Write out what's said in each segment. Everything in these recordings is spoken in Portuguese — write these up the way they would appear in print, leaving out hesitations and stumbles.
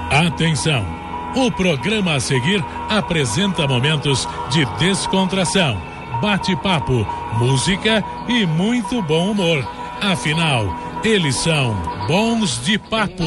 Atenção! O programa a seguir apresenta momentos de descontração, bate-papo, música e muito bom humor. Afinal, eles são bons de papo.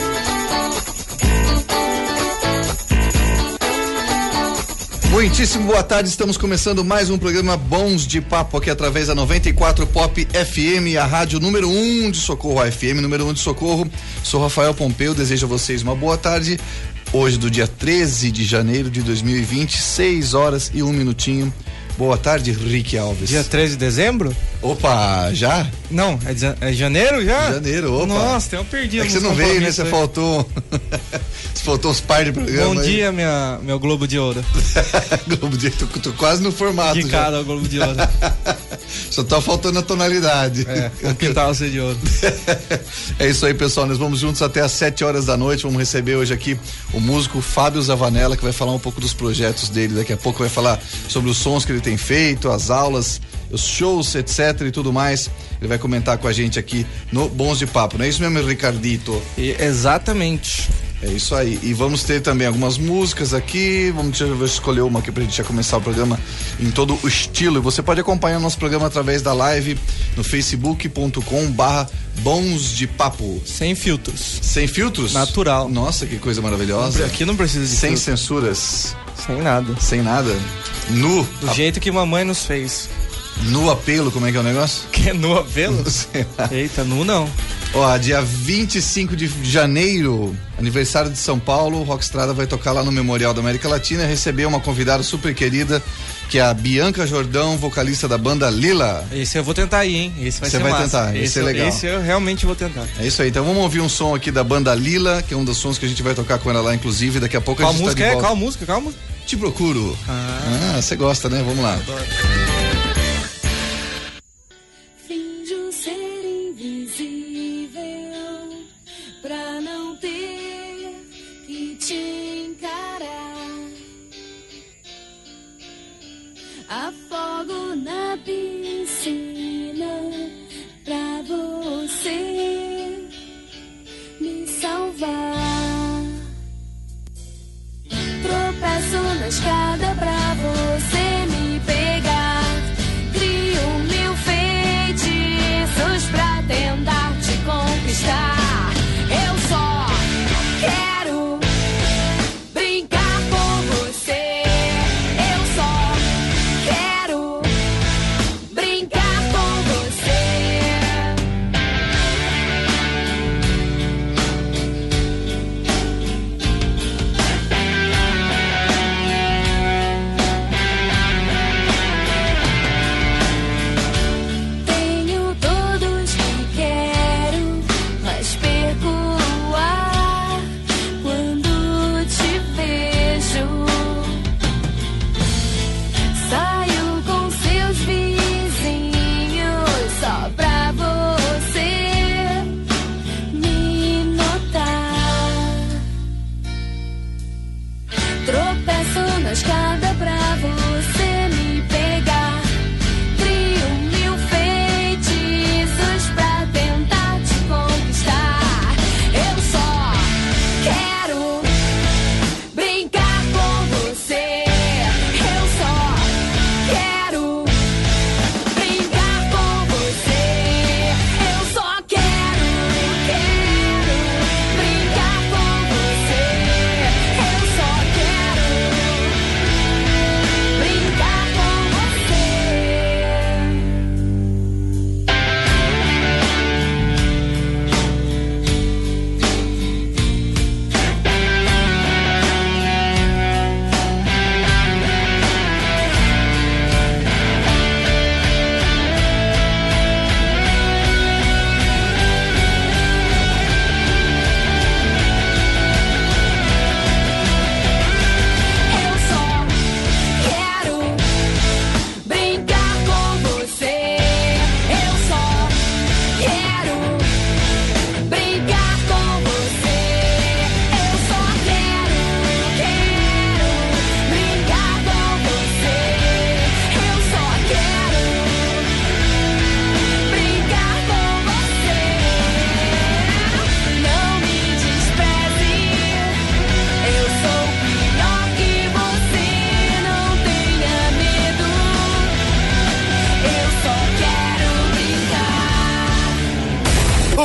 Muitíssimo boa tarde, estamos começando mais um programa Bons de Papo aqui através da 94 Pop FM, a rádio número 1 de Socorro, a FM número 1 de Socorro. Sou Rafael Pompeu, desejo a vocês uma boa tarde. Hoje do dia 13 de janeiro de 2020, 6 horas e 1 minutinho. Boa tarde, Rick Alves. Dia 13 de dezembro? Opa, já? Não, é janeiro já? Janeiro, opa. Nossa, tem um perdido. É que você não veio, né? Você faltou. Você faltou uns par de programas. Bom dia, meu Globo de Ouro. Globo de Ouro, tô quase no formato. De cara o Globo de Ouro. Só tá faltando a tonalidade. O pintal ser de ouro. É isso aí, pessoal. Nós vamos juntos até às 7 horas da noite. Vamos receber hoje aqui o músico Fábio Zavanella, que vai falar um pouco dos projetos dele. Daqui a pouco vai falar sobre os sons que ele tem feito, as aulas, os shows, etc. e tudo mais. Ele vai comentar com a gente aqui no Bons de Papo. Não é isso mesmo, Ricardito? Exatamente. É isso aí. E vamos ter também algumas músicas aqui. Vamos escolher uma aqui pra gente já começar o programa em todo o estilo. E você pode acompanhar o nosso programa através da live no facebook.com/Bons de Papo. Sem filtros. Sem filtros? Natural. Nossa, que coisa maravilhosa. Aqui não precisa de sem filtro. Censuras. Sem nada. Sem nada. Nu. Do jeito que mamãe nos fez. Nu apelo, como é que é o negócio? Que é nu apelo? Eita, nu não. Ó, dia 25 de janeiro, aniversário de São Paulo, o Rockstrada vai tocar lá no Memorial da América Latina e receber uma convidada super querida, que é a Bianca Jordão, vocalista da banda Lila. Esse eu vou tentar ir, hein? Esse vai ser massa. Você vai tentar, esse é legal. Esse eu realmente vou tentar. É isso aí, então vamos ouvir um som aqui da banda Lila, que é um dos sons que a gente vai tocar com ela lá, inclusive, daqui a pouco a gente tá de volta. Qual música? Te procuro. Você gosta, né? Vamos lá. Adoro. Afogo na piscina pra você me salvar. Tropeço na escada pra você me pegar. Crio mil feitiços pra tentar te conquistar. Eu só quero brincar com você.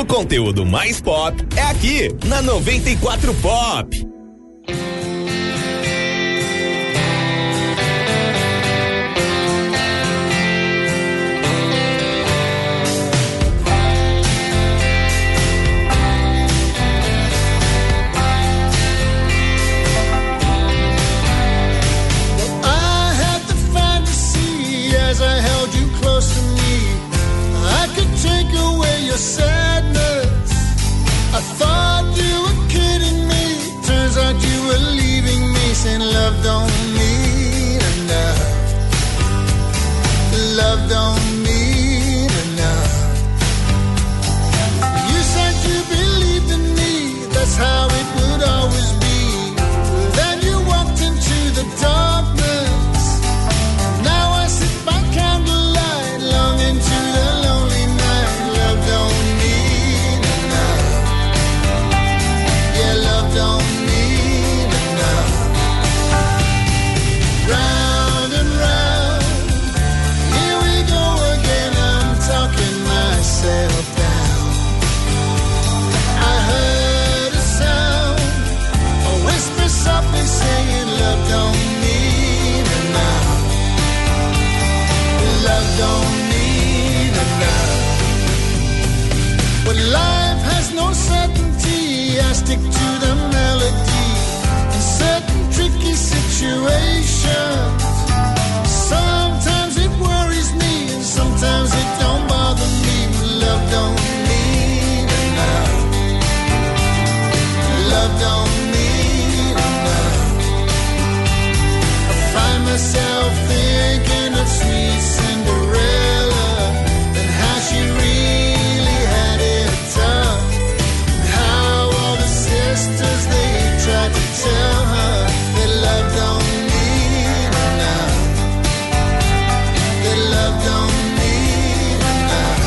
conteúdo mais pop é aqui, na 94 Pop. Sadness, I thought you were kidding me. Turns out you were leaving me, saying love don't mean enough. Love don't mean enough. You said you believed in me, that's how it would always be. Then you walked into the darkness. Now I sit by candlelight, longing to the lonely night. Love don't mean enough. Yeah, love don't mean enough. Round and round, here we go again. I'm talking myself down. I heard a sound, a whisper softly saying love don't mean enough. Love don't mean enough. When life has no certainty, I stick to the melody. In certain tricky situations, sometimes it worries me and sometimes it don't bother me. Love don't mean enough. Love don't mean enough. I find myself thinking of sweet Cinderella and how she really had it tough. How all the sisters, they tried to tell her that love don't mean enough. That love don't mean enough.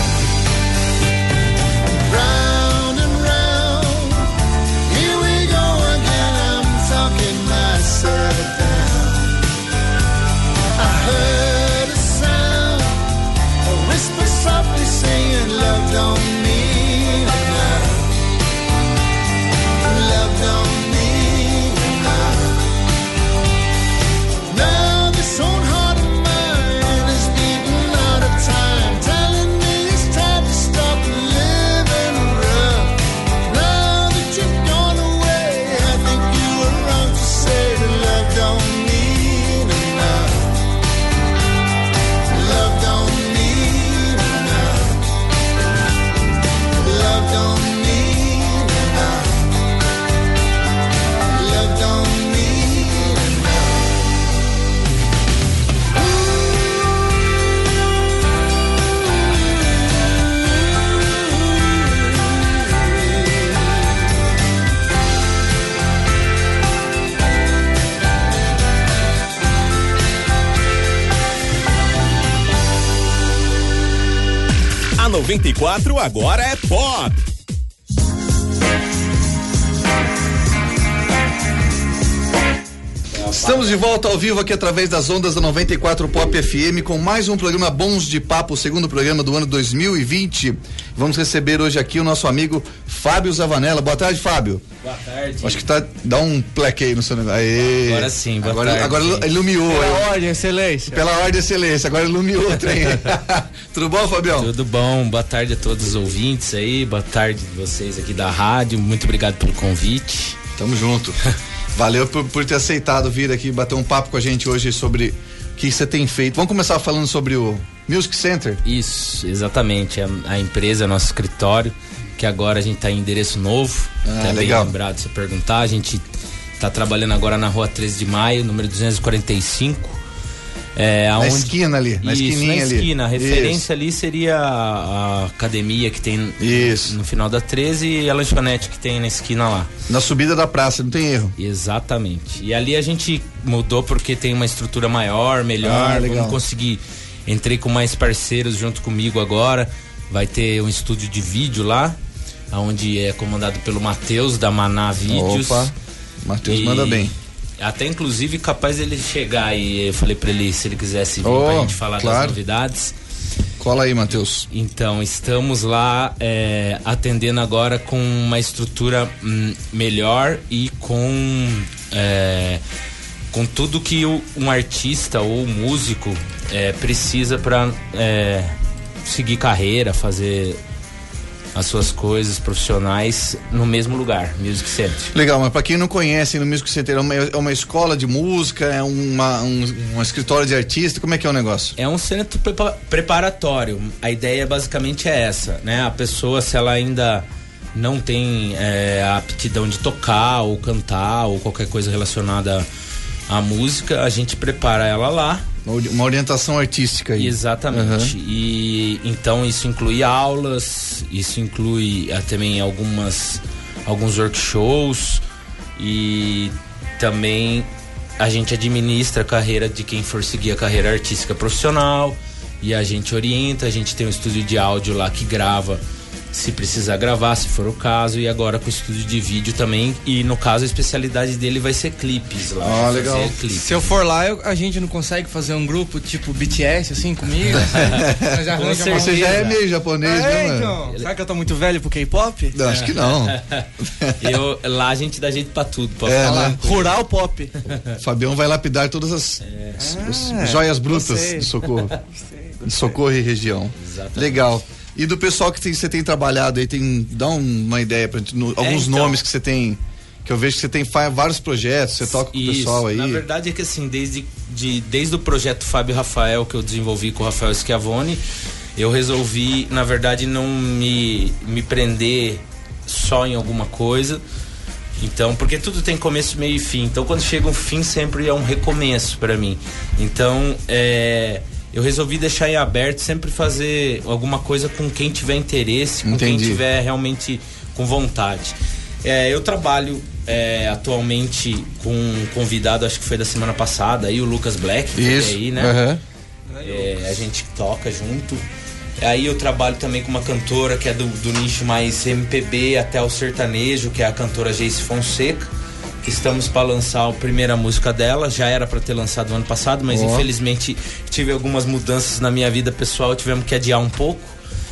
Round and round, here we go again. I'm talking myself down. I heard a sound, a whisper softly saying love don't mean enough. Love don't mean enough. Now this old heart of mine is beating out of time, telling me it's time to stop living rough. Now that you've gone away, I think you were wrong to say that love don't mean enough. Love don't mean enough. Love don't mean enough. Love don't mean enough. A 94 agora é pop. Estamos de volta ao vivo aqui através das ondas da 94 Pop FM com mais um programa Bons de Papo, o segundo programa do ano 2020. Vamos receber hoje aqui o nosso amigo Fábio Zavanella. Boa tarde, Fábio. Boa tarde. Acho que dá um pleque aí no seu negócio. Aê. Agora sim, boa tarde. Agora iluminou. Pela ordem, excelência. Pela ordem, excelência. Agora iluminou o trem. Tudo bom, Fabião? Tudo bom, boa tarde a todos os ouvintes aí, boa tarde vocês aqui da rádio, muito obrigado pelo convite. Tamo junto. Valeu por ter aceitado vir aqui bater um papo com a gente hoje sobre o que você tem feito. Vamos começar falando sobre o Music Center? Isso, exatamente, a empresa, nosso escritório, que agora a gente tá em endereço novo, até legal. Bem lembrado de você perguntar, a gente tá trabalhando agora na rua 13 de maio, número 245. Na esquina ali, na esquininha ali. Esquina, a referência ali seria a academia que tem no final da 13 e a lanchonete que tem na esquina lá. Na subida da praça, não tem erro. Exatamente. E ali a gente mudou porque tem uma estrutura maior, melhor, vamos conseguir. Entrei com mais parceiros junto comigo agora. Vai ter um estúdio de vídeo lá, onde é comandado pelo Matheus da Maná Vídeos. Opa, Matheus manda bem. Até inclusive capaz dele chegar e eu falei pra ele se ele quisesse vir pra gente falar das novidades. Cola aí, Matheus. Então, estamos lá atendendo agora com uma estrutura melhor e com tudo que um artista ou músico precisa para seguir carreira, fazer as suas coisas profissionais no mesmo lugar, Music Center. Legal, mas para quem não conhece, no Music Center é uma escola de música, é um escritório de artista, como é que é o negócio? É um centro preparatório, a ideia basicamente é essa, né? A pessoa, se ela ainda não tem a aptidão de tocar ou cantar ou qualquer coisa relacionada à música, a gente prepara ela lá. Uma orientação artística aí. Exatamente. E então isso inclui aulas, isso inclui também alguns workshops, e também a gente administra a carreira de quem for seguir a carreira artística profissional, e a gente orienta, a gente tem um estúdio de áudio lá que grava se precisar gravar, se for o caso, e agora com o estúdio de vídeo também, e no caso a especialidade dele vai ser clipes lá. Ah, legal. Se eu for lá, a gente não consegue fazer um grupo tipo BTS assim comigo? Você já é meio japonês, né, mano? Então. Será que eu tô muito velho pro K-pop? Não, acho que não. Lá a gente dá jeito pra tudo, pode falar. Né? Rural pop. Fabião vai lapidar todas as joias brutas de Socorro. De Socorro e região. Exatamente. Legal. E do pessoal que você tem trabalhado aí, dá uma ideia pra gente, alguns nomes que você tem, que eu vejo que você tem vários projetos, você toca com o pessoal aí. Na verdade é que assim, desde o projeto Fábio Rafael, que eu desenvolvi com o Rafael Schiavone, eu resolvi, na verdade, não me prender só em alguma coisa. Então, porque tudo tem começo, meio e fim. Então, quando chega um fim, sempre é um recomeço pra mim. Então, eu resolvi deixar em aberto, sempre fazer alguma coisa com quem tiver interesse, com quem tiver realmente com vontade. Eu trabalho atualmente com um convidado, acho que foi da semana passada, aí o Lucas Black, que isso. Aí, né? A gente toca junto. Aí eu trabalho também com uma cantora que é do nicho mais MPB até o sertanejo, que é a cantora Geice Fonseca. Estamos para lançar a primeira música dela, já era para ter lançado no ano passado, mas infelizmente tive algumas mudanças na minha vida pessoal, tivemos que adiar um pouco.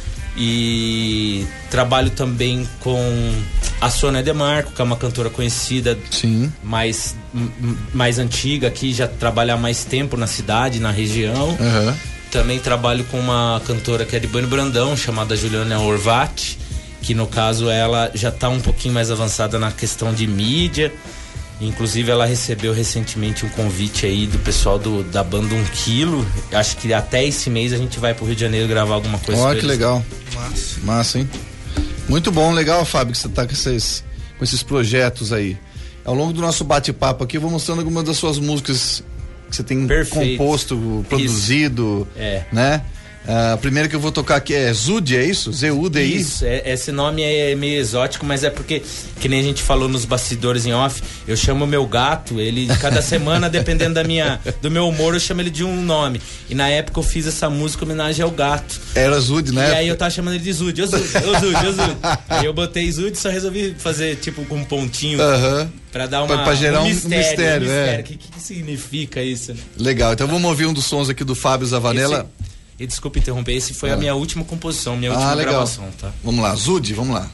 E trabalho também com a Sônia Demarco, que é uma cantora conhecida, sim, mais antiga aqui, já trabalha há mais tempo na cidade, na região. Também trabalho com uma cantora que é de Bano Brandão, chamada Juliana Orvati, que no caso ela já está um pouquinho mais avançada na questão de mídia. Inclusive ela recebeu recentemente um convite aí do pessoal da banda 1 Quilo. Acho que até esse mês a gente vai pro Rio de Janeiro gravar alguma coisa. Olha que legal. Massa, hein? Muito bom, legal, Fábio, que você tá com esses projetos aí. Ao longo do nosso bate-papo aqui, eu vou mostrando algumas das suas músicas que você tem composto, produzido, né? A primeira que eu vou tocar aqui é Zudi, é isso? Z-U-D-I? Isso, esse nome é meio exótico, mas é porque, que nem a gente falou nos bastidores em off, eu chamo o meu gato, ele cada semana, dependendo do meu humor, eu chamo ele de um nome. E na época eu fiz essa música em homenagem ao gato. Era Zudi, né? E aí eu tava chamando ele de Zudi, ô Zudi. Aí eu botei Zudi, só resolvi fazer tipo com um pontinho pra dar pra gerar um mistério. O que significa isso? Legal, então vamos ouvir um dos sons aqui do Fábio Zavanella. E desculpa interromper, esse foi a minha última composição, minha última gravação, tá? Vamos lá, Zudi, vamos lá.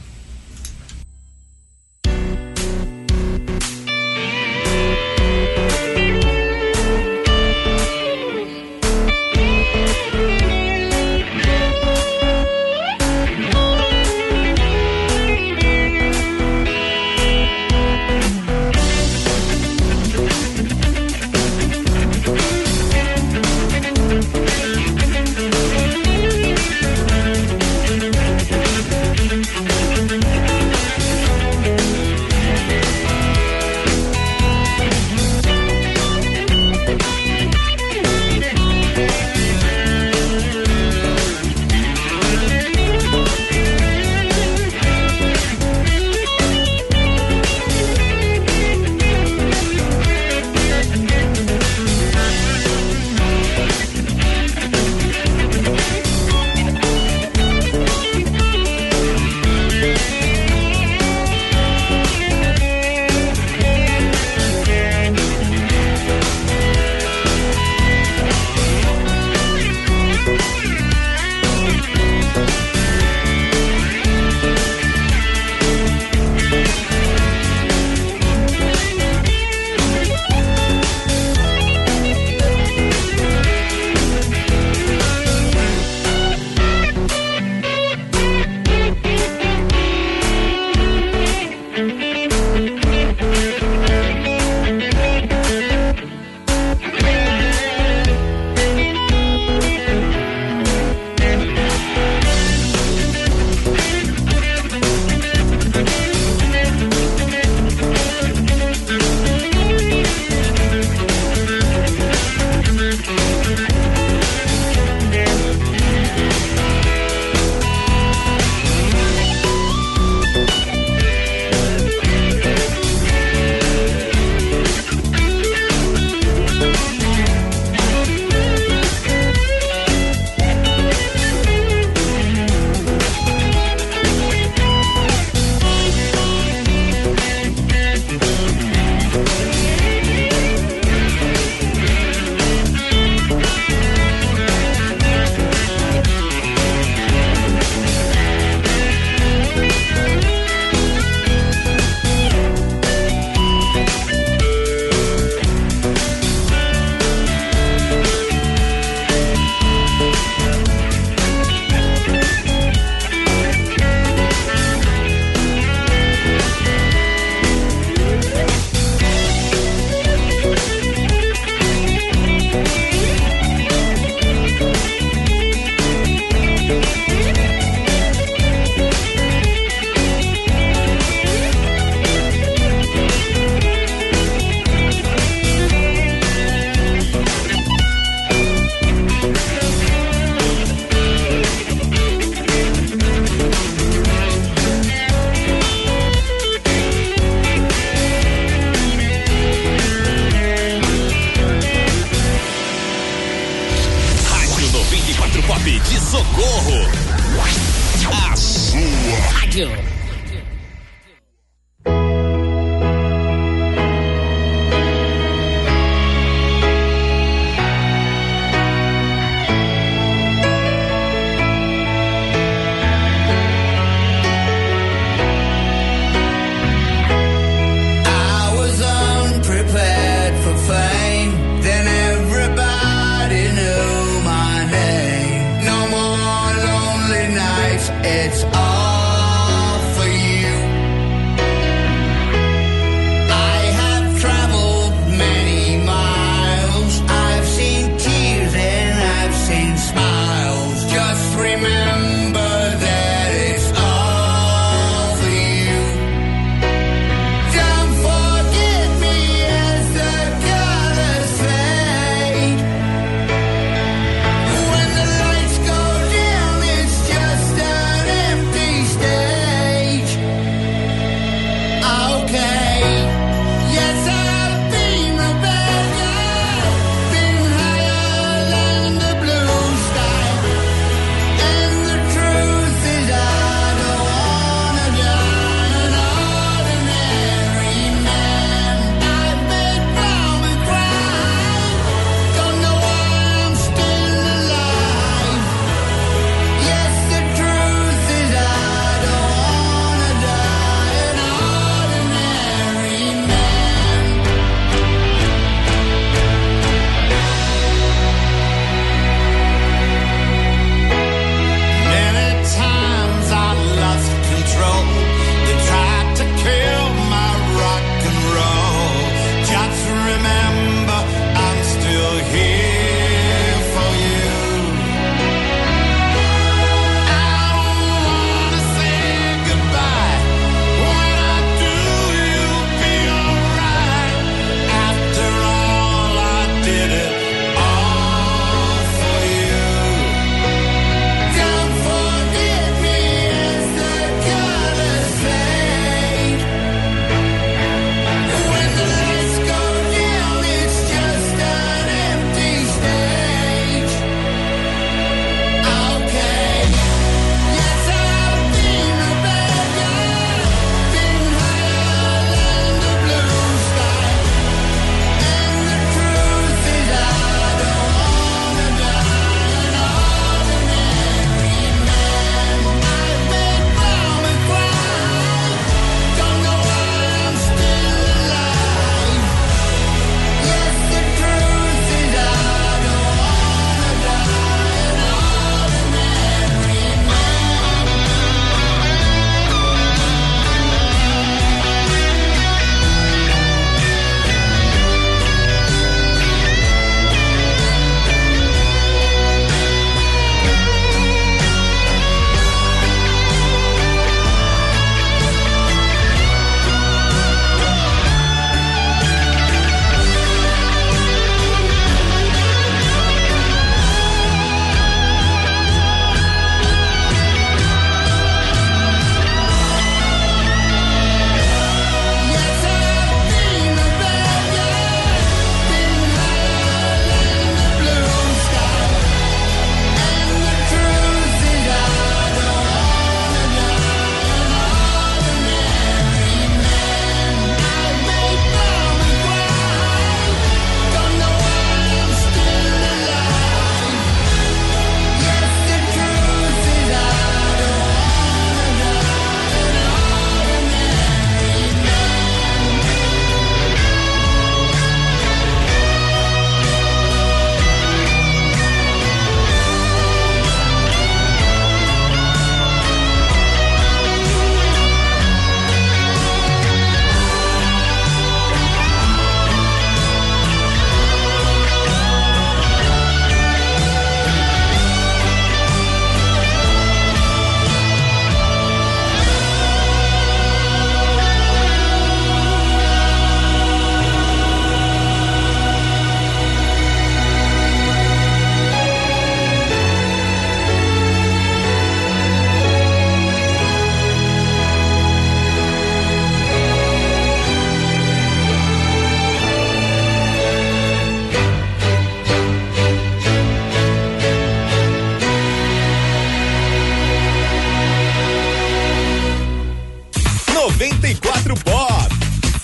94 Pop.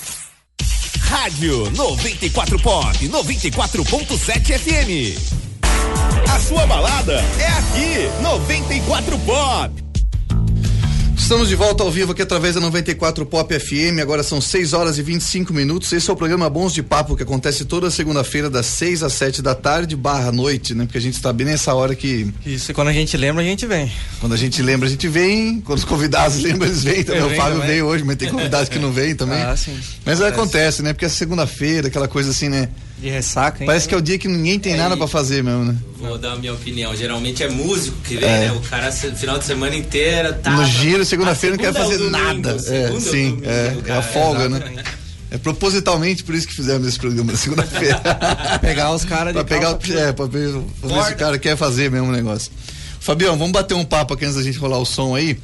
Rádio 94 Pop, 94.7 FM. A sua balada é aqui, 94 Pop. Estamos de volta ao vivo aqui através da 94 Pop FM. Agora são 6 horas e 25 minutos. Esse é o programa Bons de Papo, que acontece toda segunda-feira, das 6 às 7 da tarde / noite, né? Porque a gente está bem nessa hora que. Isso, e quando a gente lembra, a gente vem. Quando a gente lembra, a gente vem. Quando os convidados lembram, eles vêm também. O Fábio veio hoje, mas tem convidados que não vêm também. Ah, sim. Mas acontece, né? Porque é segunda-feira, aquela coisa assim, né? De ressaca, hein? Parece que é o dia que ninguém tem nada pra fazer mesmo, né? Vou dar a minha opinião. Geralmente é músico que vem, né? O cara, final de semana inteira, tá. No giro, segunda-feira não quer fazer nada. Sim, é a folga, né? É propositalmente por isso que fizemos esse programa na segunda-feira. Pegar os caras de pra ver se o cara quer fazer mesmo o negócio. Fabião, vamos bater um papo aqui antes da gente rolar o som aí.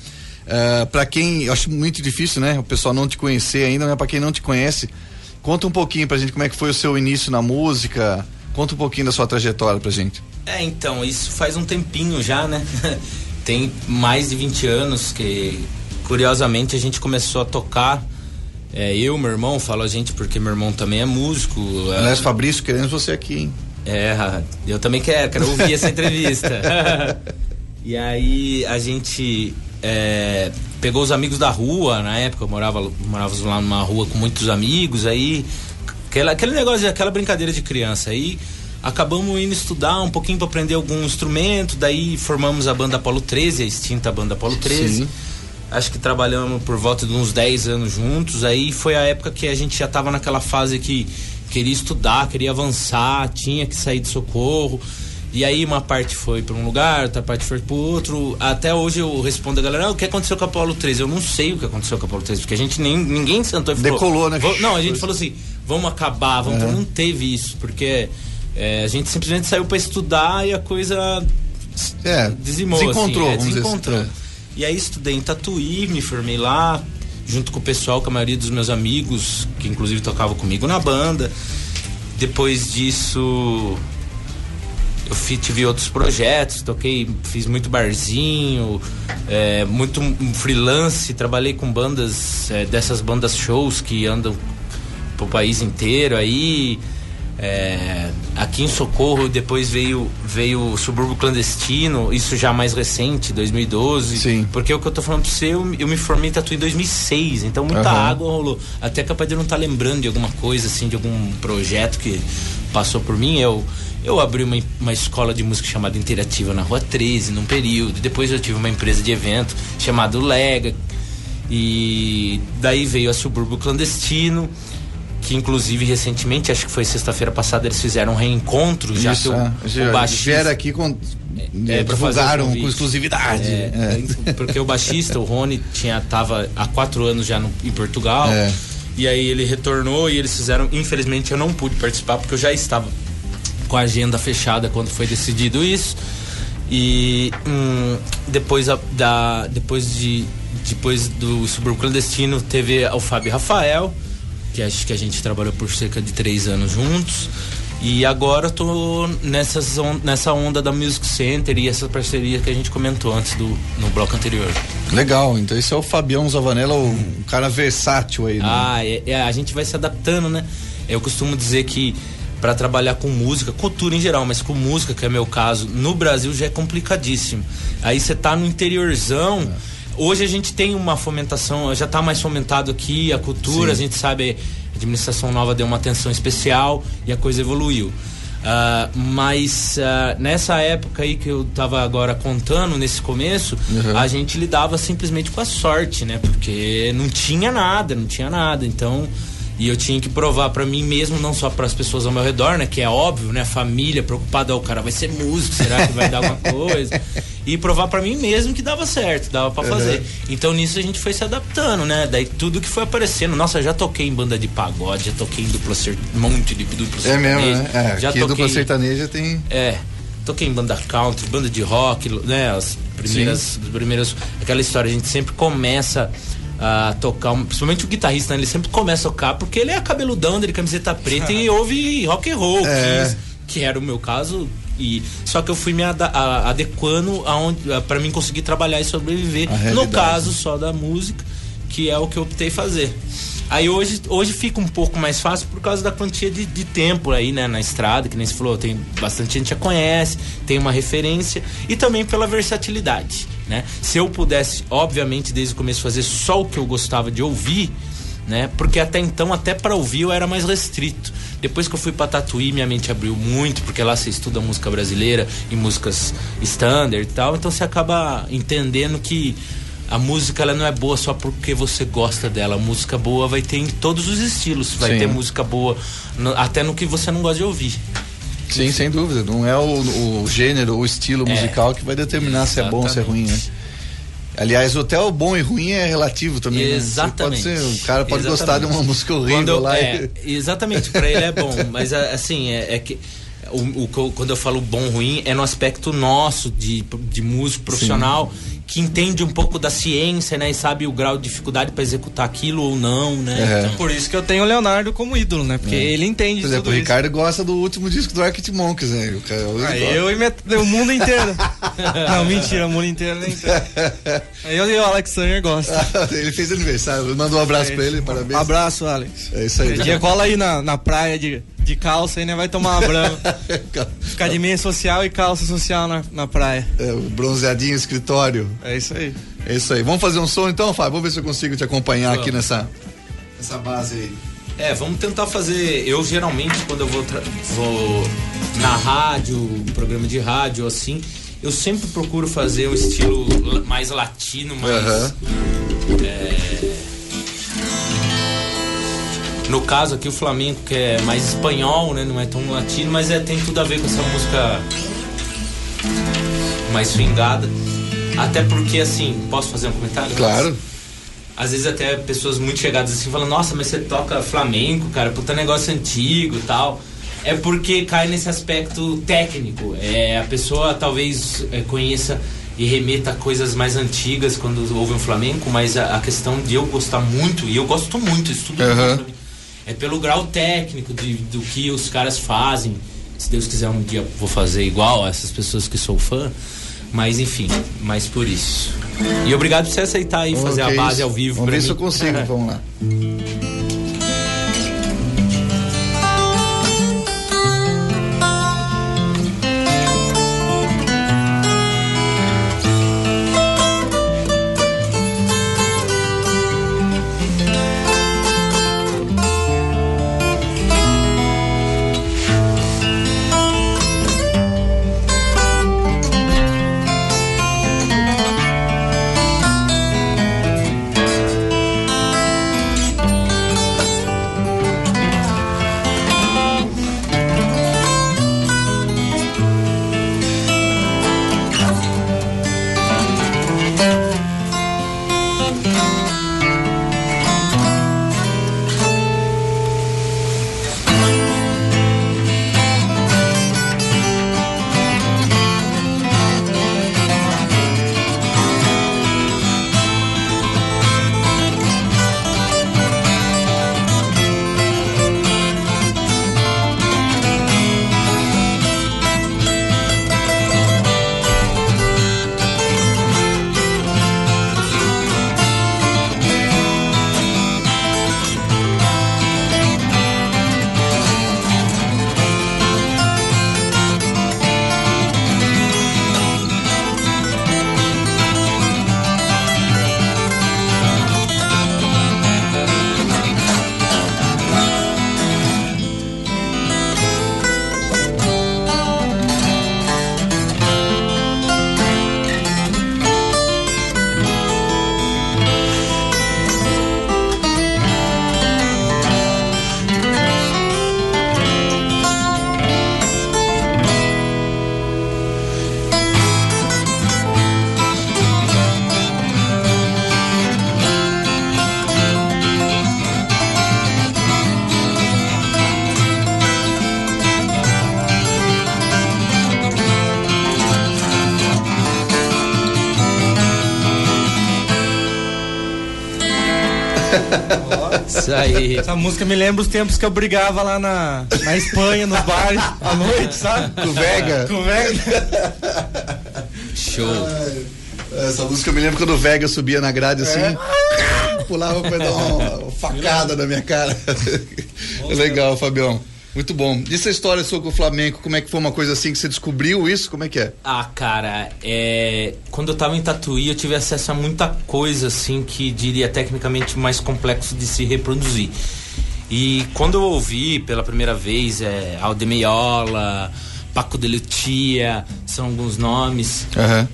Para quem, eu acho muito difícil, né? O pessoal não te conhecer ainda, mas para quem não te conhece, conta um pouquinho pra gente como é que foi o seu início na música, conta um pouquinho da sua trajetória pra gente. Então, isso faz um tempinho já, né? Tem mais de 20 anos que, curiosamente, a gente começou a tocar. Eu, meu irmão, falo a gente porque meu irmão também é músico. Aliás, Fabrício, queremos você aqui, hein? Eu também quero ouvir essa entrevista. E aí a gente pegou os amigos da rua, na época eu morávamos lá numa rua com muitos amigos, aí aquele negócio, aquela brincadeira de criança, aí acabamos indo estudar um pouquinho para aprender algum instrumento, daí formamos a banda Apollo 13, a extinta banda Apollo 13. Sim. Acho que trabalhamos por volta de uns 10 anos juntos, aí foi a época que a gente já tava naquela fase que queria estudar, queria avançar, tinha que sair de Socorro. E aí uma parte foi para um lugar, outra parte foi para o outro. Até hoje eu respondo a galera: o que aconteceu com a Apollo 13? Eu não sei o que aconteceu com a Apollo 13, porque a gente ninguém sentou e falou... Decolou, né? Não, a gente falou assim, vamos acabar, não teve isso, porque a gente simplesmente saiu para estudar e a coisa dizimou. Desencontrou. E aí estudei em Tatuí, me formei lá, junto com o pessoal, com a maioria dos meus amigos, que inclusive tocavam comigo na banda. Depois disso... eu tive outros projetos, fiz muito barzinho, muito freelance, trabalhei com bandas, dessas bandas shows que andam pro país inteiro aí. Aqui em Socorro depois veio o Subúrbio Clandestino, isso já mais recente, 2012. Sim. Porque o que eu tô falando pra você, eu me formei em Tatuí em 2006, então muita água rolou. Até capaz de eu não estar lembrando de alguma coisa assim, de algum projeto que passou por mim. Eu abri uma escola de música chamada Interativa na Rua 13, num período. Depois eu tive uma empresa de evento chamada Lega. E daí veio a Subúrbio Clandestino, que inclusive recentemente, acho que foi sexta-feira passada, eles fizeram um reencontro. Já que o baixista vieram aqui divulgaram com exclusividade. Porque o baixista, o Rony, tava há 4 anos já em Portugal. E aí ele retornou e eles fizeram. Infelizmente eu não pude participar porque eu já estava com a agenda fechada quando foi decidido isso. E depois do Subúrbio Clandestino teve o Fábio Rafael, que acho que a gente trabalhou por cerca de 3 anos juntos. E agora eu tô nessa onda da Music Center e essa parceria que a gente comentou antes no bloco anterior. Legal, então esse é o Fabião Zavanella, um cara versátil aí, né? A gente vai se adaptando, né? Eu costumo dizer que para trabalhar com música, cultura em geral, mas com música, que é meu caso, no Brasil já é complicadíssimo. Aí você tá no interiorzão. Hoje a gente tem uma fomentação, já tá mais fomentado aqui a cultura. Sim. A gente sabe, a administração nova deu uma atenção especial e a coisa evoluiu. Mas nessa época aí que eu tava agora contando, nesse começo, a gente lidava simplesmente com a sorte, né? Porque não tinha nada, então... E eu tinha que provar pra mim mesmo, não só pras pessoas ao meu redor, né? Que é óbvio, né? A família preocupada, o cara vai ser músico, será que vai dar alguma coisa? E provar pra mim mesmo que dava certo, dava pra fazer. Então nisso a gente foi se adaptando, né? Daí tudo que foi aparecendo. Nossa, já toquei em banda de pagode, já toquei em um monte de dupla sertaneja. É mesmo, né? Já toquei, dupla sertaneja tem... Toquei em banda country, banda de rock, né? As primeiras, aquela história, a gente sempre começa a tocar, principalmente o guitarrista, né? Ele sempre começa a tocar porque ele é cabeludão, de camiseta preta e ouve rock and roll, que era o meu caso. Só que eu fui me adequando para mim conseguir trabalhar e sobreviver no caso só da música, que é o que eu optei fazer. Aí hoje fica um pouco mais fácil por causa da quantia de tempo aí, né, na estrada, que nem se falou, tem bastante gente que já conhece, tem uma referência, e também pela versatilidade, né? Se eu pudesse, obviamente, desde o começo fazer só o que eu gostava de ouvir, né? Porque até então, até para ouvir eu era mais restrito. Depois que eu fui pra Tatuí, minha mente abriu muito, porque lá você estuda música brasileira e músicas standard e tal, então você acaba entendendo que a música, ela não é boa só porque você gosta dela. A música boa vai ter em todos os estilos. Vai ter música boa até no que você não gosta de ouvir. Sim, enfim, sem dúvida. Não é o gênero, o estilo musical que vai determinar se é bom ou se é ruim, né? Aliás, até o bom e ruim é relativo também. Exatamente. Né? O cara pode gostar de uma música horrível lá. Exatamente, pra ele é bom. Mas assim, que quando eu falo bom ruim é no aspecto nosso de músico profissional. Sim. que entende um pouco da ciência, né? E sabe o grau de dificuldade para executar aquilo ou não, né? Então, por isso que eu tenho o Leonardo como ídolo, né? Porque ele entende por exemplo, tudo o isso. Ricardo gosta do último disco do Arctic Monkeys, né? Eu e o mundo inteiro. Não, mentira, o mundo inteiro nem inteiro. Eu e o Alexander gostam. Ele fez aniversário, manda um abraço pra ele, parabéns. Abraço, Alex. É isso aí. Dia cola aí na praia de calça aí, né? Vai tomar uma brama. Ficar de meia social e calça social na praia. O bronzeadinho escritório. É isso aí. É isso aí. Vamos fazer um som então, Fábio? Vamos ver se eu consigo te acompanhar aqui nessa base aí. Vamos tentar fazer. Eu geralmente, quando eu vou na rádio, programa de rádio, assim, eu sempre procuro fazer um estilo mais latino, mais. No caso aqui, o flamenco, que é mais espanhol, né? Não é tão latino, mas tem tudo a ver com essa música mais swingada. Até porque, assim, posso fazer um comentário? Claro. Às vezes até pessoas muito chegadas assim falam, nossa, mas você toca flamenco, cara, puta negócio antigo e tal. É porque cai nesse aspecto técnico. A pessoa talvez conheça e remeta a coisas mais antigas quando ouve um flamenco, mas a questão de eu gostar muito, e eu gosto muito, estudo muito, é pelo grau técnico do que os caras fazem. Se Deus quiser, um dia vou fazer igual a essas pessoas que sou fã. Mas enfim, mas por isso. E obrigado por você aceitar aí fazer a base ao vivo. Vamos ver se mim. eu consigo, vamos lá. Isso aí. Essa música me lembra os tempos que eu brigava lá na Espanha, nos bares, à noite, sabe? Com o Vega. Com o Vega. Show. Essa música eu me lembro quando o Vega subia na grade assim, pulava pra dar uma facada na minha cara. Legal, Fabião. Muito bom. E essa história sua com o Flamengo, como é que foi uma coisa assim que você descobriu isso? Como é que é? Ah, cara, quando eu tava em Tatuí eu tive acesso a muita coisa assim que diria tecnicamente mais complexo de se reproduzir. E quando eu ouvi pela primeira vez Aldemeiola, Paco de Lucia, são alguns nomes,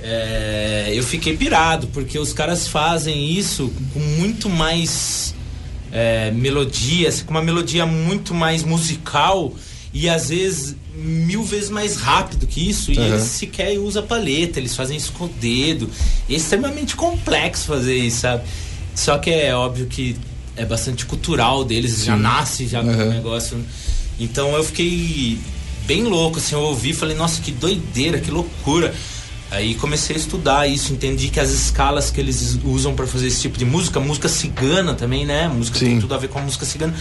eu fiquei pirado, porque os caras fazem isso com muito mais melodia, com uma melodia muito mais musical e às vezes 1000 vezes mais rápido que isso, e eles sequer usam paleta, eles fazem isso com o dedo. É extremamente complexo fazer isso, sabe? Só que é óbvio que é bastante cultural deles, já nasce já com o negócio. Então eu fiquei bem louco, assim, eu ouvi e falei, nossa, que doideira, que loucura. Aí comecei a estudar isso, entendi que as escalas que eles usam para fazer esse tipo de música cigana também, né? Música tem tudo a ver com a música cigana.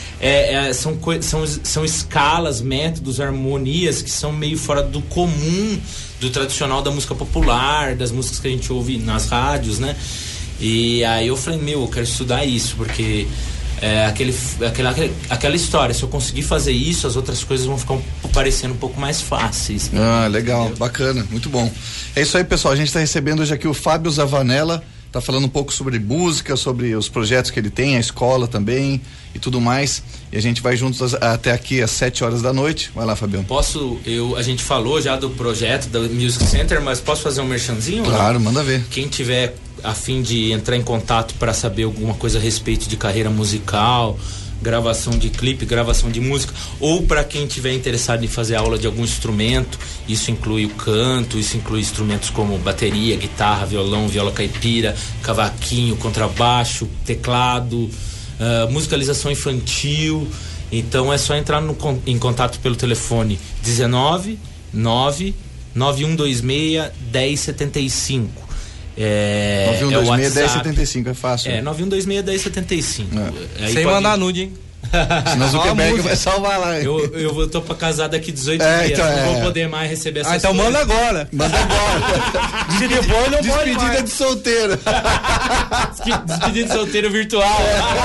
São escalas, métodos, harmonias que são meio fora do comum, do tradicional da música popular, das músicas que a gente ouve nas rádios, né? E aí eu falei, eu quero estudar isso, porque aquela história, se eu conseguir fazer isso, as outras coisas vão ficar parecendo um pouco mais fáceis. Legal, entendeu? Bacana, muito bom. É isso aí, pessoal, a gente está recebendo hoje aqui o Fábio Zavanella, tá falando um pouco sobre música, sobre os projetos que ele tem, a escola também e tudo mais, e a gente vai juntos até aqui às 7 horas da noite. Vai lá, Fabião. A gente falou já do projeto da Music Center, mas posso fazer um merchanzinho? Claro, manda ver. Quem tiver a fim de entrar em contato para saber alguma coisa a respeito de carreira musical, gravação de clipe, gravação de música, ou para quem tiver interessado em fazer aula de algum instrumento, isso inclui o canto, isso inclui instrumentos como bateria, guitarra, violão, viola caipira, cavaquinho, contrabaixo, teclado, musicalização infantil. Então é só entrar em contato pelo telefone 19 9 9126 1075. 9126-1075, é fácil. 9126-1075. Sem mandar nude, hein? Senão o Zuckerberg vai salvar lá. Eu tô pra casar daqui 18 dias. Então não vou poder mais receber essa então manda agora. Manda agora. Despedida de solteiro. Despedida de solteiro virtual.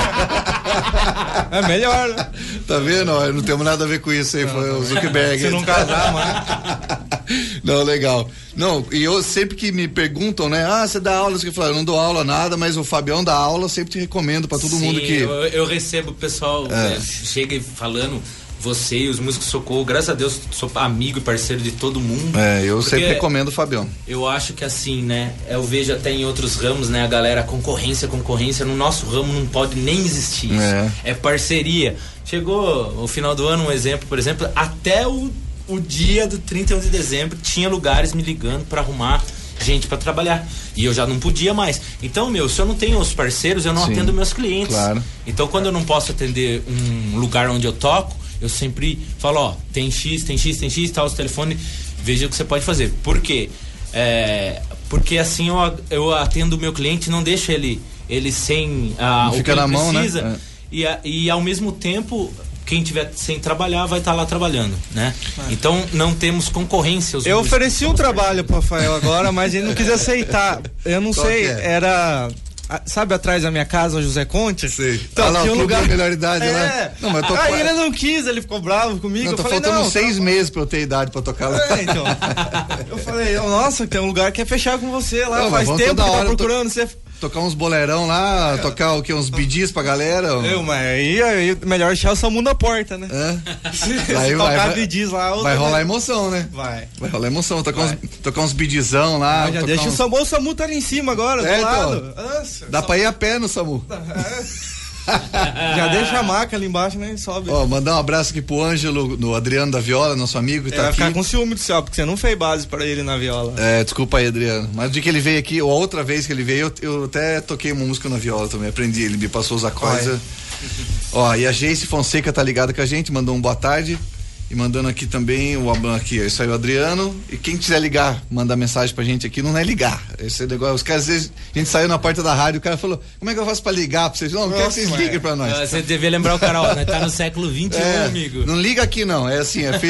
É melhor, né? Tá vendo? Não temos nada a ver com isso aí. Foi o Zuckerberg. Se não casar, mano. Não, legal. Não, e eu sempre que me perguntam, né? Você dá aula? Eu falo, eu não dou aula nada, mas o Fabião dá aula, eu sempre te recomendo pra todo mundo que... eu recebo o pessoal, chega falando, você e os músicos Socorro, graças a Deus, sou amigo e parceiro de todo mundo. Eu sempre recomendo o Fabião. Eu acho que assim, né? Eu vejo até em outros ramos, né? A galera, concorrência, no nosso ramo não pode nem existir isso. É parceria. Chegou o final do ano, um exemplo, por exemplo, até o dia do 31 de dezembro tinha lugares me ligando pra arrumar gente pra trabalhar, e eu já não podia mais. Então, se eu não tenho os parceiros, eu não atendo meus clientes. Claro. Então, quando eu não posso atender um lugar onde eu toco, eu sempre falo, tem X, tá, os telefones, veja o que você pode fazer. Por quê? Porque assim eu atendo o meu cliente, não deixo ele sem o que ele precisa, né? E ao mesmo tempo, quem tiver sem trabalhar vai estar lá trabalhando, né? Então não temos concorrência. Eu ofereci um trabalho pro Rafael agora, mas ele não quis aceitar. Eu não sei, era... Sabe atrás da minha casa, o José Conte? Sei. Então, tinha um lugar... melhor idade lá. Não, mas aí ele não quis, ele ficou bravo comigo. Tô faltando 6 meses pra eu ter idade pra tocar lá. Então. Eu falei, nossa, tem um lugar que quer fechar com você lá. Faz tempo que tá procurando você. Tocar uns boleirão lá, tocar o quê? Uns bidis pra galera? Mas aí melhor deixar o Samu na porta, né? Aí tocar bidis lá. Vai rolar emoção, né? Vai rolar emoção, tocar uns bidizão lá. Já deixa o Samu tá ali em cima agora, do lado. Nossa, dá pra ir a pé no Samu. Já deixa a maca ali embaixo, né? Sobe. Mandar um abraço aqui pro Ângelo, no Adriano da Viola, nosso amigo que tá aqui. Vai ficar com ciúme do céu, porque você não fez base pra ele na viola. Desculpa aí, Adriano. Mas o dia que ele veio aqui, ou a outra vez que ele veio, eu até toquei uma música na viola também, aprendi, ele me passou os acordes. E a Geice Fonseca tá ligada com a gente, mandou um boa tarde. E mandando aqui também isso aí o Adriano. E quem quiser ligar, mandar mensagem pra gente aqui, não é ligar. Esse negócio, os caras, às vezes, a gente saiu na porta da rádio, o cara falou, como é que eu faço pra ligar pra vocês? Não quero que vocês liguem pra nós. Você devia lembrar o cara, nós tá no século XXI, amigo. Não liga aqui não, é assim, é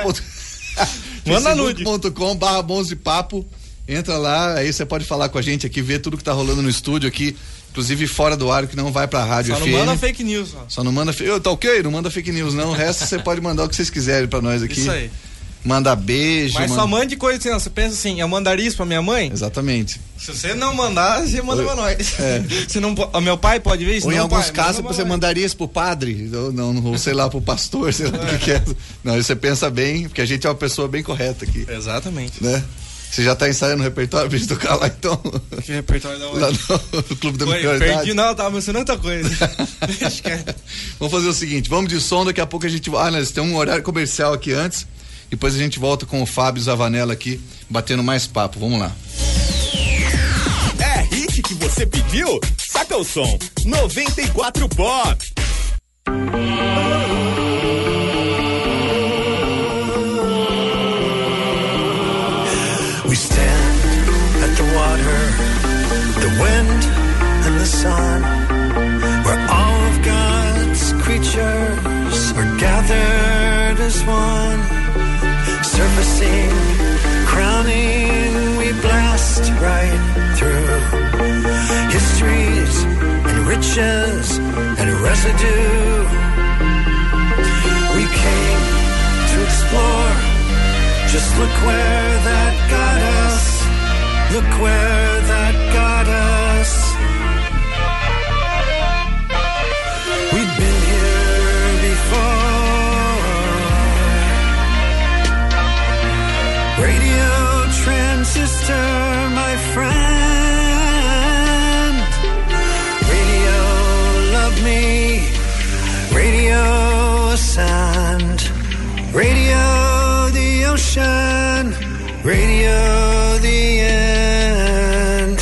facebook.com/bons de papo. Entra lá, aí você pode falar com a gente aqui, ver tudo que tá rolando no estúdio aqui, inclusive fora do ar, que não vai pra rádio FM. Só não manda fake news. Só não manda tá ok? Não manda fake news não, o resto você pode mandar o que vocês quiserem pra nós aqui. Isso aí. Manda beijo. Mas só mande coisa assim, você pensa assim, eu mandaria isso pra minha mãe? Exatamente. Se você não mandar, você manda pra nós. Se não, meu pai pode ver isso? Ou em alguns casos você mandaria isso pro padre, ou sei lá, pro pastor, sei lá o que é. Não, você pensa bem, porque a gente é uma pessoa bem correta aqui. Exatamente. Né? Você já tá ensaiando o repertório pra gente tocar lá então? Que repertório da onde? Lá no Clube da Melhor Idade. Perdi não, tava mencionando outra coisa. Vamos fazer o seguinte, vamos de som, daqui a pouco a gente... nós temos um horário comercial aqui antes, depois a gente volta com o Fábio Zavanella aqui, batendo mais papo, vamos lá. É hit que você pediu? Saca o som, 94 Pop. We stand as one, surfacing, crowning, we blast right through histories and riches and residue. We came to explore, just look where that got us, look where that got us. We've been here before. Radio transistor, my friend. Radio, love me. Radio, a sound. Radio, the ocean. Radio, the end.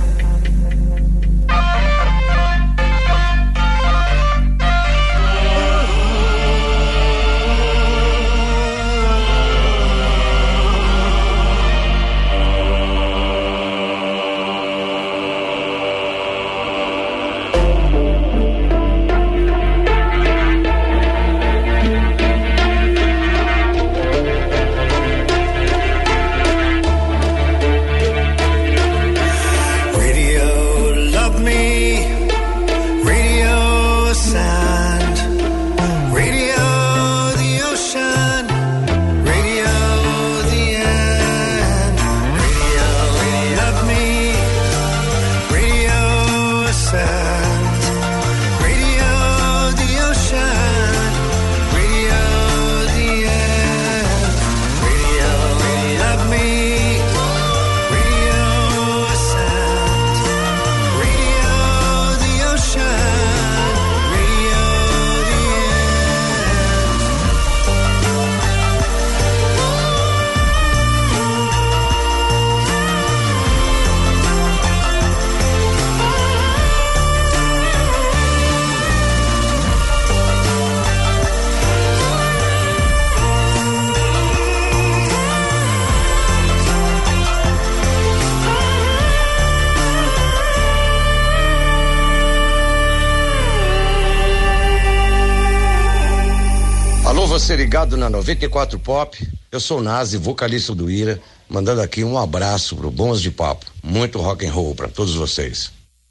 Você ligado na 94 Pop, eu sou o Nazi, vocalista do Ira, mandando aqui um abraço pro Bons de Papo. Muito rock and roll para todos vocês.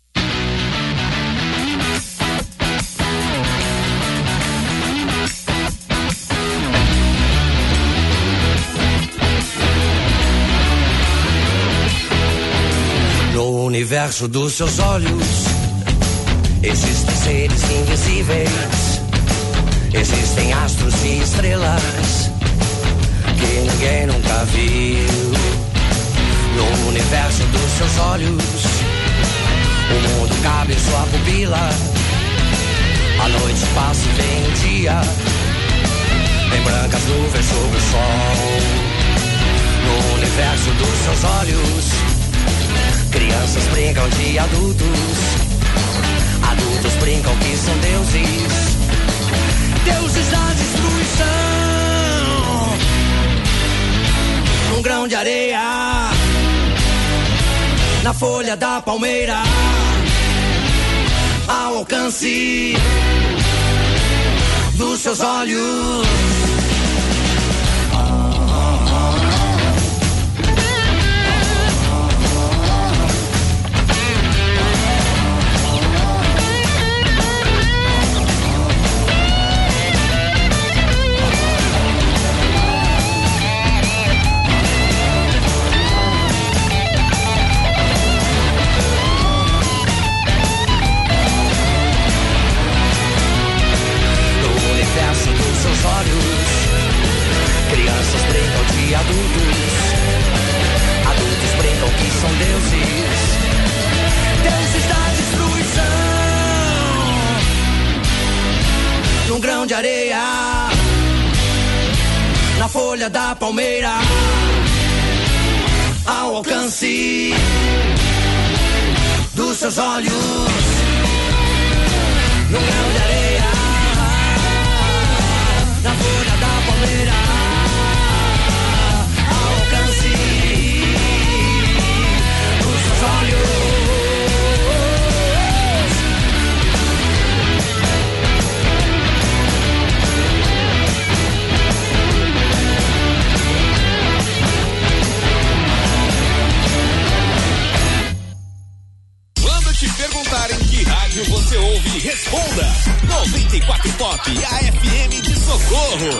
No universo dos seus olhos existem seres invisíveis. Existem astros e estrelas que ninguém nunca viu. No universo dos seus olhos, o mundo cabe em sua pupila. A noite passa e vem o dia, em brancas nuvens sobre o sol. No universo dos seus olhos, crianças brincam de adultos. Adultos brincam que são deuses. Deuses da destruição, num grão de areia, na folha da palmeira, ao alcance dos seus olhos. Crianças brincam de adultos. Adultos brincam que são deuses. Deuses da destruição, num grão de areia, na folha da palmeira, ao alcance dos seus olhos. Num grão de areia, na folha da palmeira, ao alcance dos seus olhos. a FM de Socorro.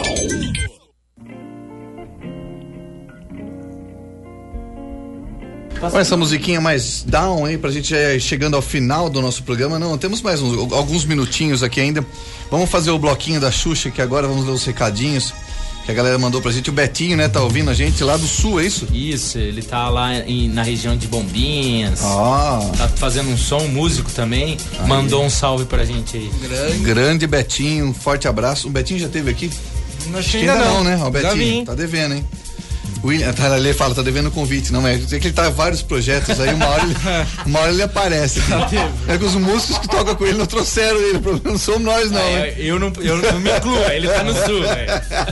Olha essa musiquinha mais down aí pra gente ir chegando ao final do nosso programa. Não, temos mais alguns minutinhos aqui ainda. Vamos fazer o bloquinho da Xuxa, que agora vamos ler os recadinhos que a galera mandou pra gente. O Betinho, né, tá ouvindo a gente lá do sul, é isso? Isso, ele tá lá na região de Bombinhas. Tá fazendo um som, músico também. Aí. Mandou um salve pra gente aí. Grande Betinho, um forte abraço. O Betinho já esteve aqui? Acho que ainda não, né? O Betinho, tá devendo, hein? William, ele fala, tá devendo convite, não é? Sei que ele tá em vários projetos aí, uma hora ele aparece. É que os músicos que tocam com ele não trouxeram ele, não somos nós, não. Eu não me incluo, ele tá no sul, velho.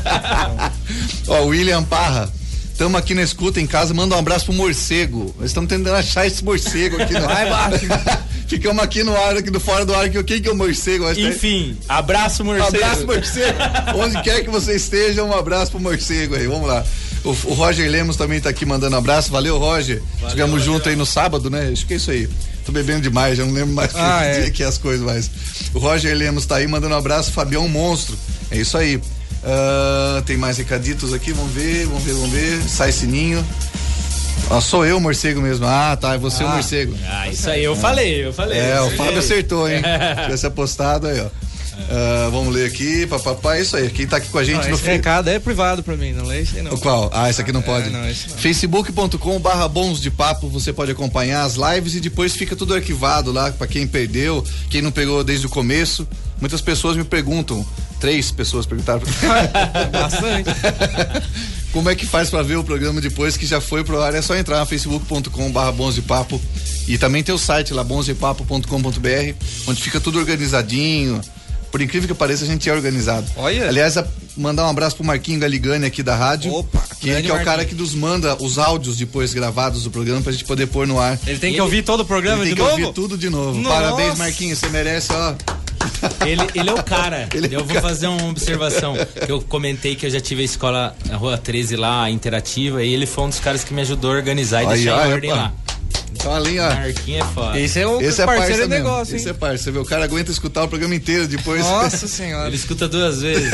Ó, William Parra, estamos aqui na escuta em casa, manda um abraço pro morcego. Nós estamos tentando achar esse morcego aqui, né? Vai baixo. Ficamos aqui no ar, aqui do fora do ar, quem que é o morcego? Enfim, abraço morcego. Abraço morcego. Onde quer que você esteja, um abraço pro morcego aí, vamos lá. O Roger Lemos também tá aqui mandando abraço. Valeu, Roger. Estivemos juntos aí no sábado, né? Acho que é isso aí. Tô bebendo demais, já não lembro mais que as coisas mais. O Roger Lemos tá aí mandando um abraço. Fabião Monstro. É isso aí. Tem mais recaditos aqui, vamos ver. Sai sininho. Sou eu o morcego mesmo. Tá, é você o morcego. Isso aí, eu falei. O Fábio acertou, hein? Tivesse apostado aí, ó. Vamos ler aqui, papapá, isso aí. Quem tá aqui com a gente no recado é privado pra mim, não lê esse aí não. O qual? Esse aqui não pode. Não, esse não. Facebook.com/bons de papo, você pode acompanhar as lives e depois fica tudo arquivado lá pra quem perdeu, quem não pegou desde o começo. Muitas pessoas me perguntam, 3 pessoas perguntaram. Bastante. Como é que faz pra ver o programa depois que já foi pro ar? É só entrar no facebook.com/bons de papo e também tem o site lá, bonsdepapo.com.br, onde fica tudo organizadinho. Por incrível que pareça, a gente é organizado. Olha. Aliás, mandar um abraço pro Marquinho Galigani aqui da rádio. Opa, que ele é o cara que nos manda os áudios depois gravados do programa pra gente poder pôr no ar. Ele tem que ouvir todo o programa de novo? Tem que ouvir tudo de novo. Nossa. Parabéns, Marquinho, você merece, ó. Ele é o cara. Eu vou fazer uma observação. Eu comentei que eu já tive a escola, a Rua 13 lá, interativa, e ele foi um dos caras que me ajudou a organizar e deixar em ordem lá. Então ali, ó. Marquinho é foda. Esse é parceiro de negócio, hein? Esse é parceiro. Você vê, o cara aguenta escutar o programa inteiro depois. Nossa senhora. Ele escuta 2 vezes.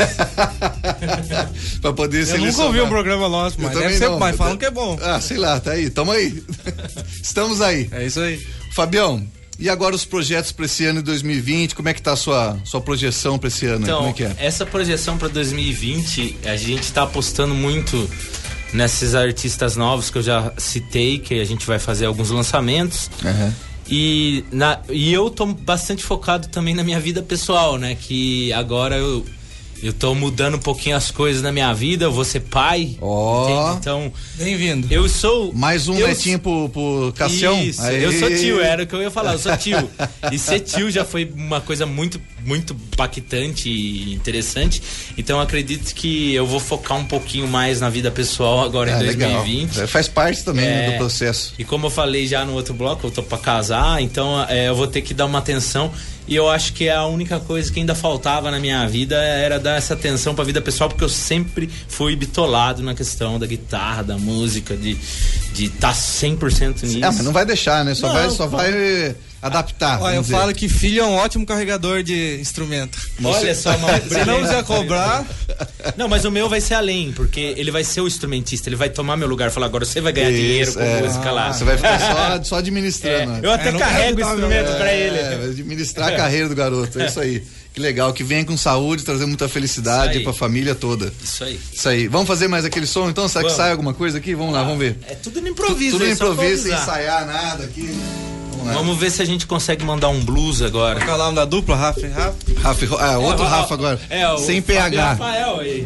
Pra poder selecionar. Eu nunca ouvi um programa nosso, mas deve ser, mas falam que é bom. Sei lá, tá aí, tamo aí. Estamos aí. É isso aí. Fabião, e agora os projetos para esse ano de 2020, como é que tá a sua projeção para esse ano? Então, como é que é? Essa projeção para 2020, a gente tá apostando muito nesses artistas novos que eu já citei, que a gente vai fazer alguns lançamentos. Uhum. E eu tô bastante focado também na minha vida pessoal, né? Que agora eu tô mudando um pouquinho as coisas na minha vida, eu vou ser pai. Então, bem-vindo. Eu sou... Mais um netinho pro Cassião? Isso, eu sou tio, era o que eu ia falar, eu sou tio. E ser tio já foi uma coisa muito, muito impactante e interessante. Então, eu acredito que eu vou focar um pouquinho mais na vida pessoal agora em 2020. Legal. Faz parte também do processo. E como eu falei já no outro bloco, eu tô pra casar, então eu vou ter que dar uma atenção. E eu acho que a única coisa que ainda faltava na minha vida era dar essa atenção pra vida pessoal, porque eu sempre fui bitolado na questão da guitarra, da música, de estar 100% nisso. Mas não vai deixar, né? Só vai adaptar. Eu falo que filho é um ótimo carregador de instrumento. Olha só, se não quiser cobrar. Não, mas o meu vai ser além, porque ele vai ser o instrumentista, ele vai tomar meu lugar, falar, agora você vai ganhar dinheiro com música lá. Você vai ficar só administrando. Eu até carrego o instrumento pra ele. Administrar a carreira do garoto, é isso aí. Que legal, que venha com saúde, trazer muita felicidade pra família toda. Isso aí. Vamos fazer mais aquele som então? Será que sai alguma coisa aqui? Vamos lá, vamos ver. É tudo no improviso. Tudo no improviso, sem ensaiar nada aqui. Vamos ver se a gente consegue mandar um blues agora. Qual é o nome da dupla? Rafa? Outro Rafa agora. Sem PH. Rafael aí.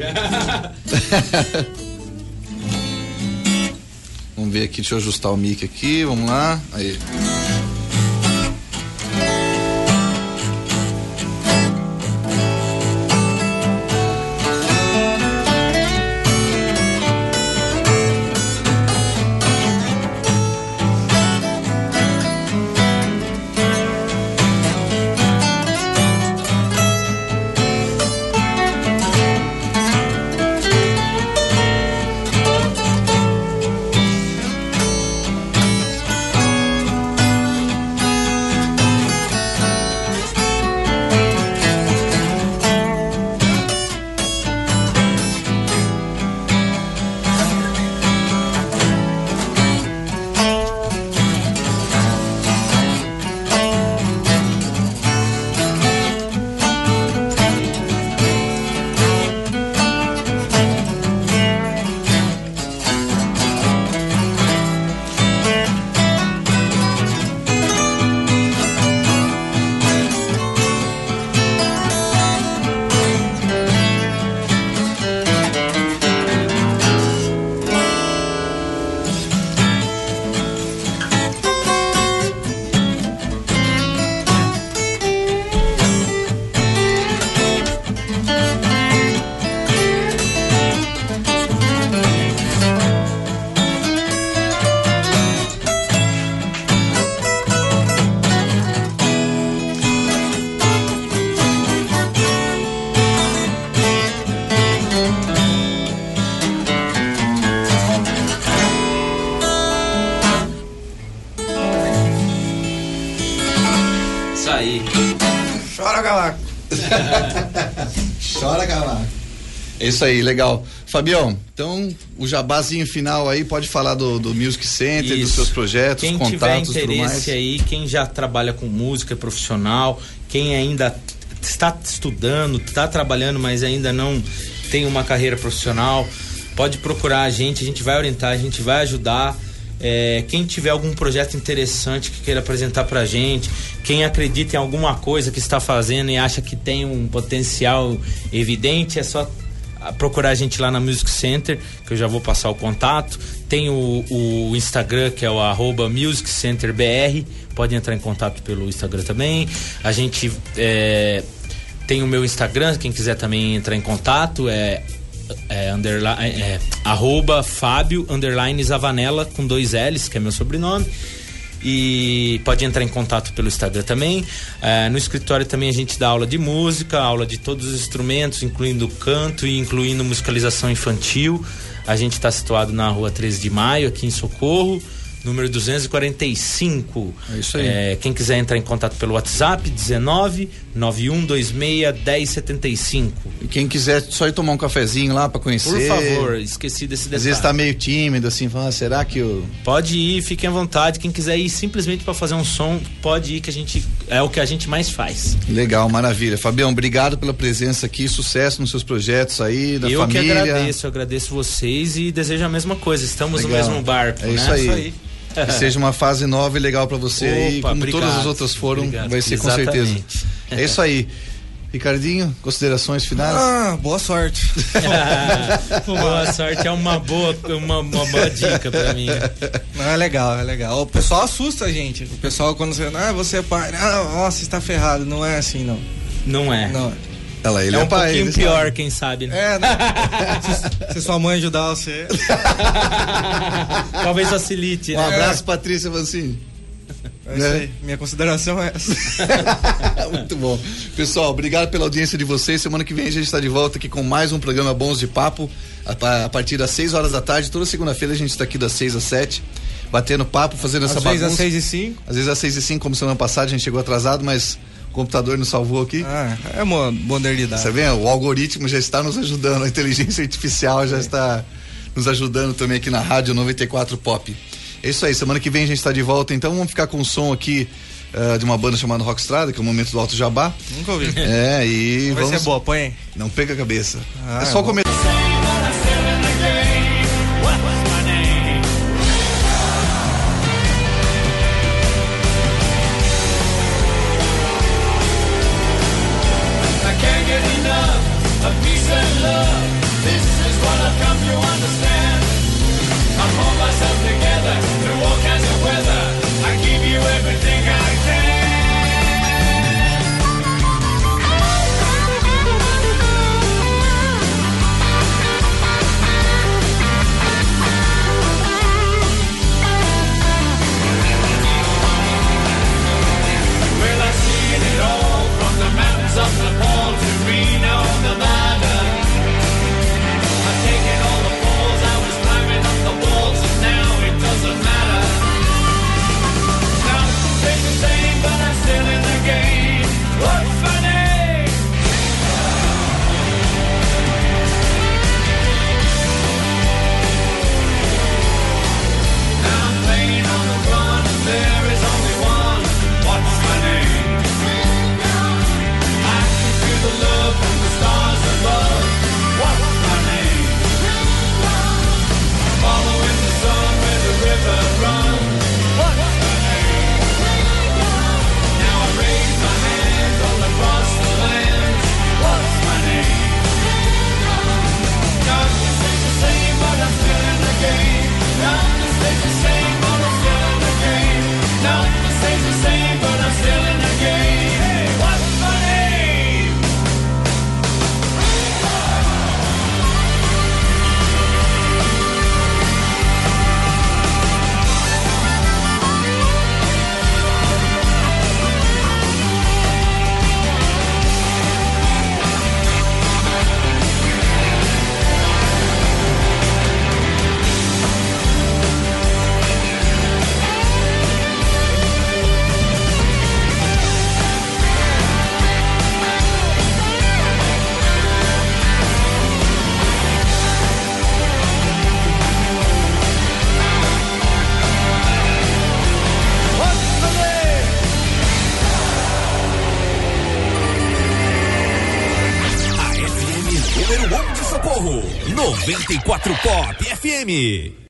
Vamos ver aqui, deixa eu ajustar o mic aqui, vamos lá. Aí. Chora, Camargo. É isso aí, legal. Fabião, então o jabazinho final aí, pode falar do Music Center, dos seus projetos, quem contatos, tiver interesse tudo mais. Aí, quem já trabalha com música, é profissional, quem ainda está estudando, está trabalhando, mas ainda não tem uma carreira profissional, pode procurar a gente vai orientar, a gente vai ajudar. Quem tiver algum projeto interessante que queira apresentar pra gente, quem acredita em alguma coisa que está fazendo e acha que tem um potencial evidente, é só procurar a gente lá na Music Center, que eu já vou passar o contato. Tem o Instagram, que é o @musiccenterbr, pode entrar em contato pelo Instagram também. A gente tem o meu Instagram, quem quiser também entrar em contato, @Fábio_Zavanella com 2 L's, que é meu sobrenome. E pode entrar em contato pelo Instagram também. No escritório também a gente dá aula de música, aula de todos os instrumentos, incluindo canto e incluindo musicalização infantil. A gente está situado na rua 13 de Maio, aqui em Socorro, número 245. É isso aí. Quem quiser entrar em contato pelo WhatsApp, 19-9126-1075. E quem quiser só ir tomar um cafezinho lá pra conhecer. Por favor, esqueci desse detalhe. Às vezes tá meio tímido, assim, fala, será que eu... Pode ir, fiquem à vontade. Quem quiser ir simplesmente pra fazer um som, pode ir, que é o que a gente mais faz. Legal, maravilha. Fabião, obrigado pela presença aqui, sucesso nos seus projetos aí, da família. Eu que agradeço vocês e desejo a mesma coisa. Estamos no mesmo barco, né? Isso aí. Que seja uma fase nova e legal pra você aí, como obrigado, todas as outras foram, obrigado. vai ser Exatamente. com certeza. É isso aí. Ricardinho, considerações finais? Boa sorte. Boa sorte é uma boa dica pra mim. Não, é legal. O pessoal assusta a gente. O pessoal quando você é pai, nossa, está ferrado. Não é assim, não. Não é. Ele é um pai, pouquinho pior, quem sabe, né? Se sua mãe ajudar você. Talvez facilite. Um abraço, Patrícia Vancini. É isso aí. Minha consideração é essa. Muito bom. Pessoal, obrigado pela audiência de vocês. Semana que vem a gente está de volta aqui com mais um programa Bons de Papo, a partir das 6 horas da tarde. Toda segunda-feira a gente está aqui das 6 às 7, batendo papo, fazendo essa bagunça. Às vezes às 6:05. Às vezes às 6:05, como semana passada, a gente chegou atrasado, mas o computador nos salvou aqui. É uma modernidade. Você vê, o algoritmo já está nos ajudando, a inteligência artificial já está nos ajudando também aqui na Rádio 94 Pop. É isso aí, semana que vem a gente está de volta, então vamos ficar com um som aqui de uma banda chamada Rockstrada, que é o Momento do Alto Jabá. Nunca ouvi. E vai ser boa, põe aí. Não perca a cabeça. É só começar. Socorro, 94 Pop FM.